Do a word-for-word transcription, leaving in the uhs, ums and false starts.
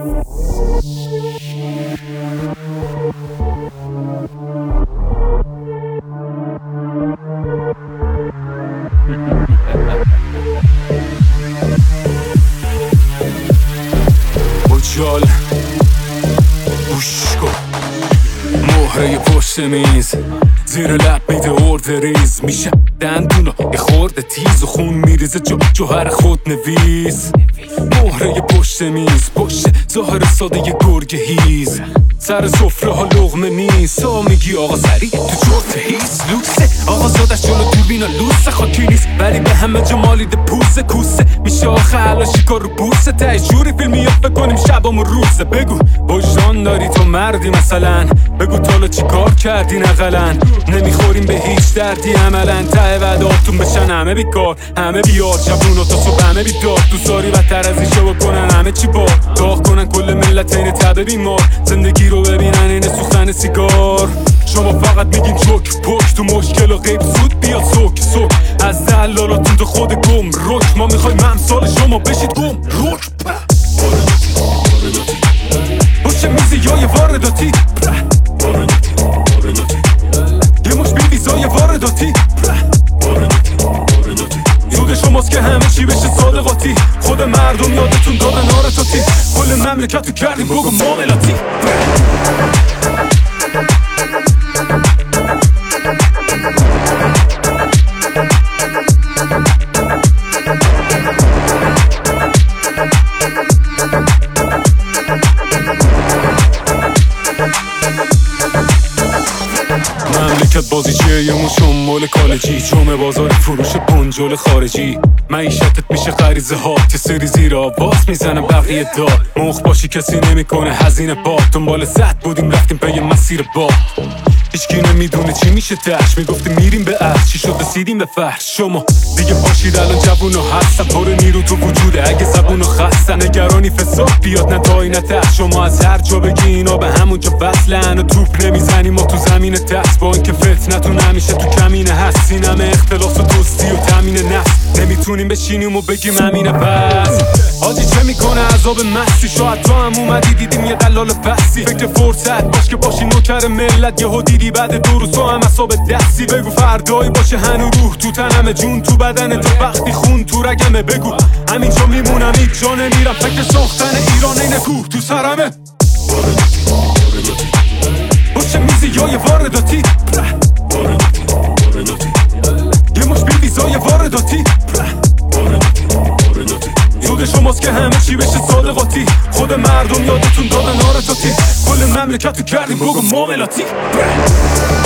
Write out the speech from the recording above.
بجال گوش کن، مهره پشت میز، زیر لب میده ارده ریز، میشه دندونا یه خورده تیز و خون میریزه جو جوهر خود نویز. مهره پشت میز، پشت ظاهر ساده یه گرگ هیز، سر سفره ها لغمه نیست. تا میگی آقا سری تو چرت هیست لوکسه، آقا زادش جلو دوربینا لوسه خاکی نیست، ولی به همه جا مالید پوسه کوسه. میشه آخه حالا شکار رو بوسه، ته جوری فیلمی یاد بکنیم شبام و روزه. بگو وجدان داری تو مردی مثلا، بگو تالا چی کار کردی نقلن. نمیخوریم به هیچ دردی عملا، ته وعداتون بشن همه بیکار، همه بیار شبون و تا صبح همه بیدار. دوست داری بدتر از ایشو بکنن همه چی بار، داغ کنن کل ملت این تبه بیمار، زندگی رو ببینن این سوختن سیگار. شما فقط میگین چوک پوک، تو مشکل و غیب زود بیاد سوک سوک. از دلالاتون تو خود گم رک، ما میخوایم امثال شما بشید گم رک. باشه میزی یا یه وارداتی، یه مش بی ویزای وارداتی. سود شماست که همه چی بشه صادقاتی، خود مردم یادتون دادن آرتاتی، کل مملکت رو کردیم بگو معاملاتی. مملکت بازیچیه یه موشم مال کالجی، جمعه بازار فروش پنجول خارجی. معیشتت میشه غریزه ها، یه سری زیر آواز میزنه بقیه داد. مخ باشی کسی نمیکنه هزینه باد، دنبال زد بودیم رفتیم به یه مسیر باد. هیچکی نمیدونه چی میشه تش، میگفتیم میریم به عرض، چی شد رسیدیم به فرش. شما دیگه باشید الان جوون و هستن، پر نیرو تو وجوده اگه زبون و خستن. نگرانی فساد بیاد نه تایی نه تش، شما از هر جا بگی اینا به همونجا وصلن. و توپ نمیزنیم ما تو زمین دست، با اینکه فتنتون همیشه تو کمینه هست. این همه اختلاف و دوستی و تامین نفس، نمیتونیم بشینیم و بگیم همینه بس. حاجی چه میکنه عذاب مستی، شاید تو هم اومدی دیدیم یه دلال پسی. فکر فرصت باش که باشی نوکر ملت، یهو دیدی بعد دو روز تو هم حساب دستی. بگو فردایی باشه هنو روح تو تنمه، جون تو بدن تو وقتی خون تو رگمه. بگو همینجا میمونم هیچ جا نمیرم، فکر ساختن ایران اینه کوه تو سرمه. باشه میزی یا یه وارداتی، یه مش بی ویزای وارداتی. سود شماست که همه چی بشه صادقاتی، خود مردم یادتون دادن آرتاتی، کل مملکت رو کردیم بگو معاملاتی.